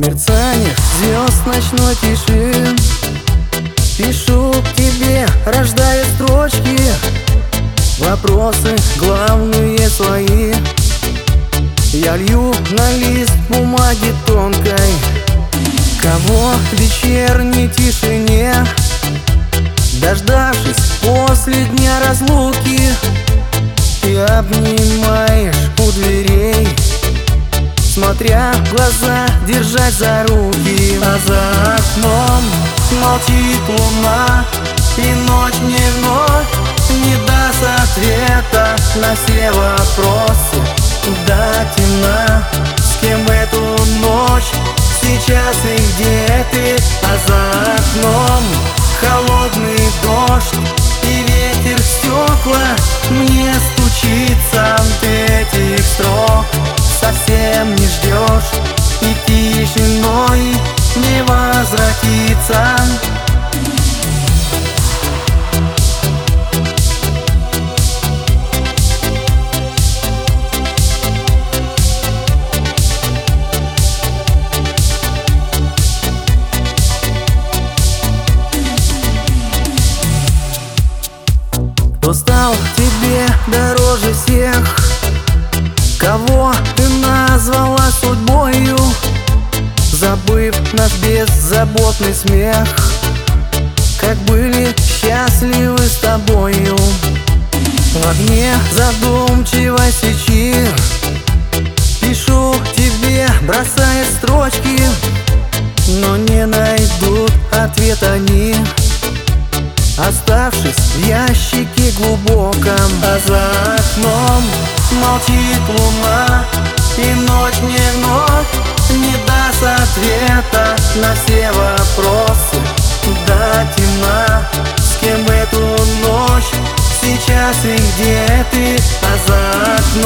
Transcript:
мерцание звезд ночной тиши. Пишу к тебе, рождая строчки, вопросы главные свои. Я лью на лист бумаги тонкой, кого в вечерней тишине, дождавшись после дня разлуки, ты обнимаешь у дверей, смотря в глаза, держать за руки. А за окном молчит луна, и ночь мне вновь не даст ответа на все вопросы. Да, темна, с кем в эту ночь, сейчас и где ты? А за окном холодный дождь и ветер в стекла, мне стучится от этих строк. Совсем не ждешь, и тишиной не возвратиться. Кто стал тебе дороже всех, кого ты назвала судьбою, забыв наш беззаботный смех, как были счастливы с тобою. В огне задумчивой свечи пишу тебе, бросая строчки, но не найдут ответ они, оставшись в ящике глубоком. А за окном молчит луна, и ночь мне вновь не даст ответа на все вопросы. Да, темна, с кем в эту ночь, сейчас и где ты? А за окном